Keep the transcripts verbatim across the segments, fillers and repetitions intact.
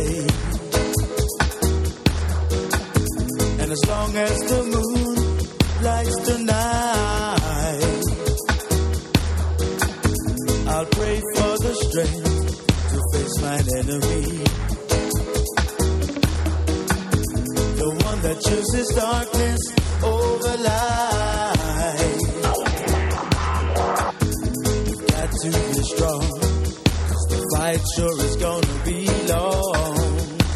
shade. And as long as the moon lights the night, I'll pray for the strength to face my enemy. The one that chooses darkness over light. You've got to be strong, 'cause the fight sure is gonna be long.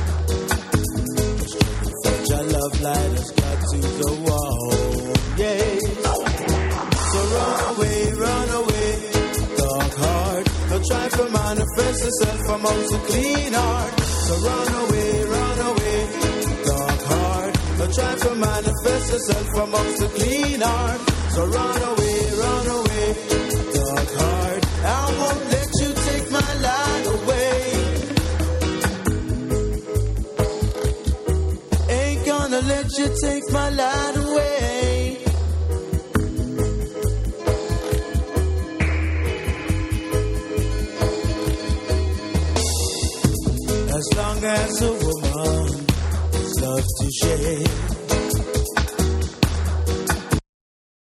Such a love light has got to go on, yeah. So run away, run away, dark heart. Don't try to manifest yourself amongst a clean heart. So run away, run away, dark heart. Don't try to manifest yourself amongst a clean heart. So run away, run away, dark heart. I won't let you take my light away. Ain't gonna let you take my light away. As long as a woman is love to share,